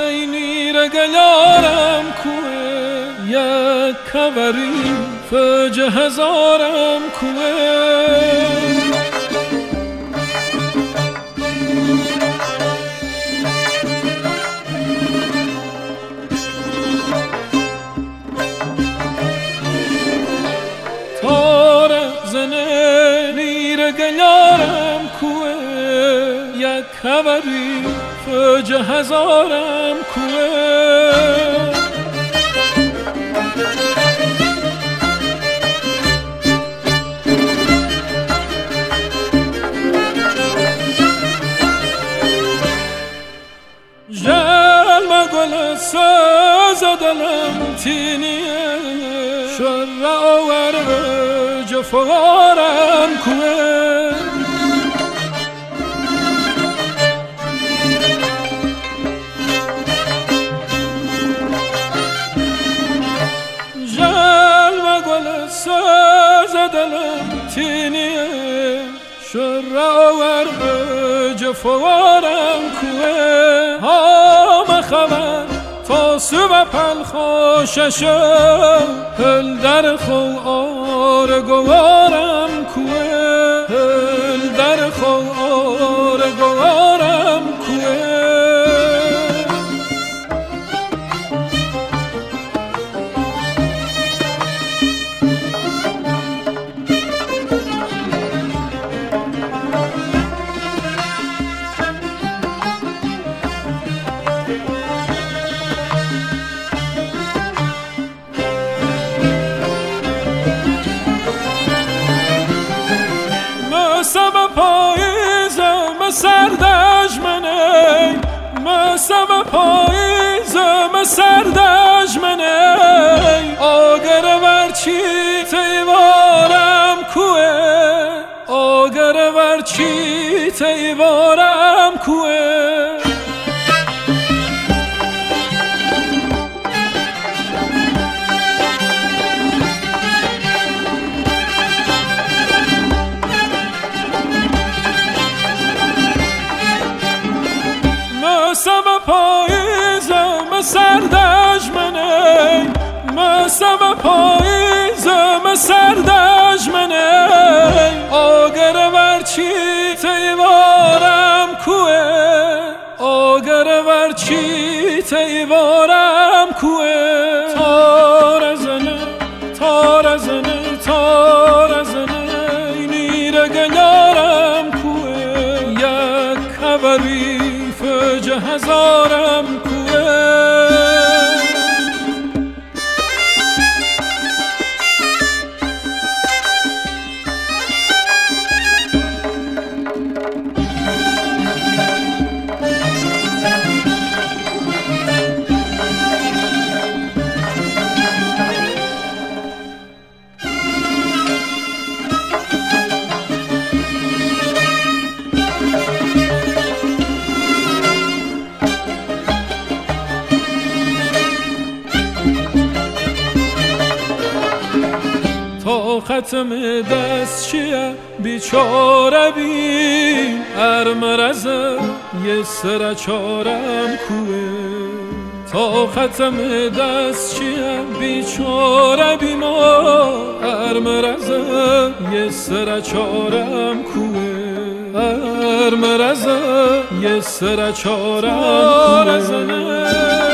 اینی رگیارم کوه یک کبری فج هزارم کوه گلارم کوه یک خبری فج هزارم کوه جلم گل ساز دلم تینیه شر آور جفارم کوه شر آور جفارم کوه هم خبر تا سو پل خوششم هل در خو آر گوارم کوه هل در خو آر گوارم کوه سردجمنه مسم پاییزم سردجمنه آگر ورچی تیوارم کوه آگر ورچی تیوارم کوه مسم پاییزم سردجمنه مسم پاییزم سردجمنه آگر ورچی تیوارم کوه آگر ورچی تیوارم کوه تار زنه تار زنه تار زنه اینی رگیارم کوه یک خبری فج هزارم کوه ختم دست چیه بیچاره بی ارمرزه یه سر چارم کوه تا ختم دست چیه بیچاره بی ما ارمرزه یه سر چارم کوه ارمرزه یه سر چارم کوه